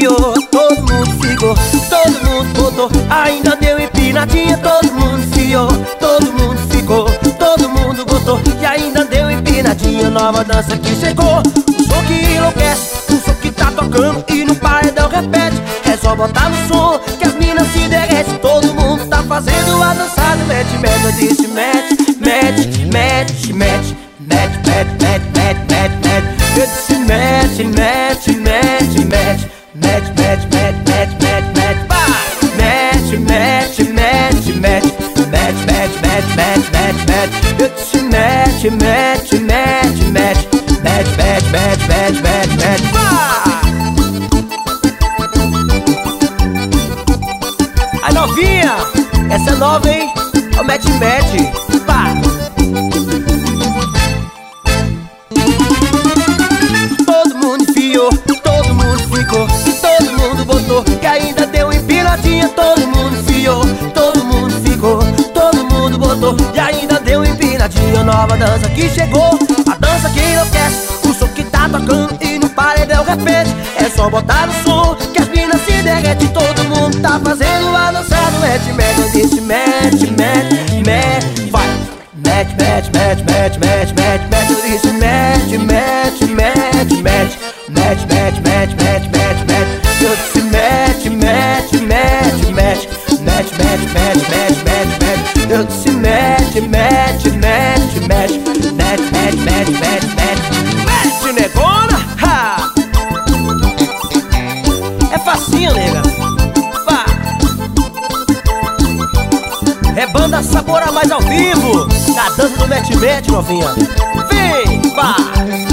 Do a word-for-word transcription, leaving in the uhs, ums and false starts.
enfiou, todo mundo ficou, todo mundo botou, ainda deu empinadinha, todo mundo enfiou, todo mundo ficou, todo mundo botou, e ainda deu empinadinha. Nova dança que chegou, o som que enlouquece, o som que tá tocando e no paredão repete. É só botar no som que as minas se derretem, todo mundo tá fazendo a dançada. Mete, mete, eu disse mete, mete, mete, mete, mete, mete, mete, mete, mete, mete. Eu disse mete, mete, mete, mete, mete, mete, mete, mete, mete, mete, pá! Mete, mete, mete, mete, mete, mete, mete, mete, mete, mete. Eu disse mete, mete, mete, mete, mete, mete, mete, mete, mete, mete, pá! A novinha, essa é nova, hein? Ó, mete, mete, pá! Todo mundo enfiou, todo mundo ficou, todo mundo botou, e ainda deu empinadinha. Todo mundo enfiou, todo mundo ficou, todo mundo botou, e ainda deu empinadinha. Nova dança que chegou, a dança que enlouquece, o som que tá tocando e no paredão repete. É só botar no som que as minas se derretem, todo mundo tá fazendo a dançada. Mete, mete, eu disse mete, mete, mete, vai! Mete, mete, mete, mete, mete, mete, mete, eu disse mete, mete, mete, mete, mete, mete, mete, mete, mete, mete. Eu disse mete, mete, mete, mete, mete, mete, mete, mete, mete, mete. Eu disse mete, mete, mete, mete, mete, mete, mete, mete, mete. Mete, negona! Ha! É facinho, nega. Vá! É banda Sabor a Mais ao vivo, na dança do mete-mete, novinha. Vem, vá!